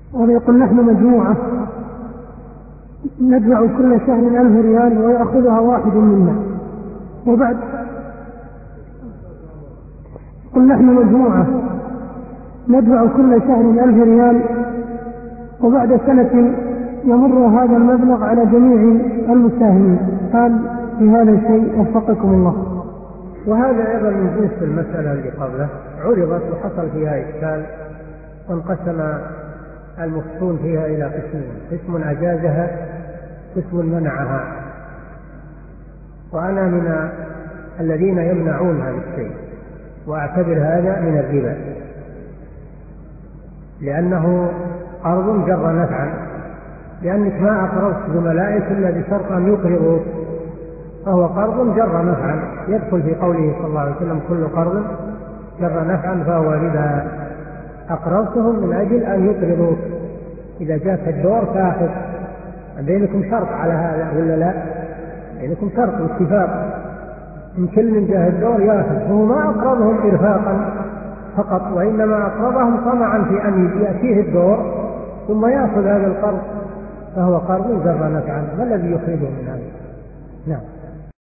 ويقول نحن مجموعة ندفع كل شهر 1000 ريال ويأخذها واحد منا، وبعد قل نحن مجموعة ندفع كل شهر 1000 ريال، وبعد سنة يمر هذا المبلغ على جميع المساهمين، قال في هذا شيء وفقكم الله. وهذا أيضا من جنس المسألة اللي قبله، عرضت وحصل فيها إشكال، وانقسم المفتون فيها إلى قسمين: قسم أجازها، قسم منعها. وأنا من الذين يمنعون هذا الشيء، وأعتبر هذا من الربا، لأنه قرض جر نفعا، لأنك ما أقرضت زملائك إلا بشرط أن يقرضوك، فهو قرض جر نفعا، يدخل في قوله صلى الله عليه وسلم: كل قرض جر نفعا فهو ربا. أقرضتهم من أجل أن يقرضوك، إذا جاءك الدور تأخذ، بينكم شرط على هذا ولا لا؟ بينكم شرط واتفاق، إن كل من جاء الدور يأخذ. هو ما أقرضهم إرفاقا فقط، وإنما أقرضهم طمعا في أن يأتيه الدور ثم يأخذ هذا القرض، فهو قرض جر نفعا. ما الذي يخرجه من هذا؟ نعم.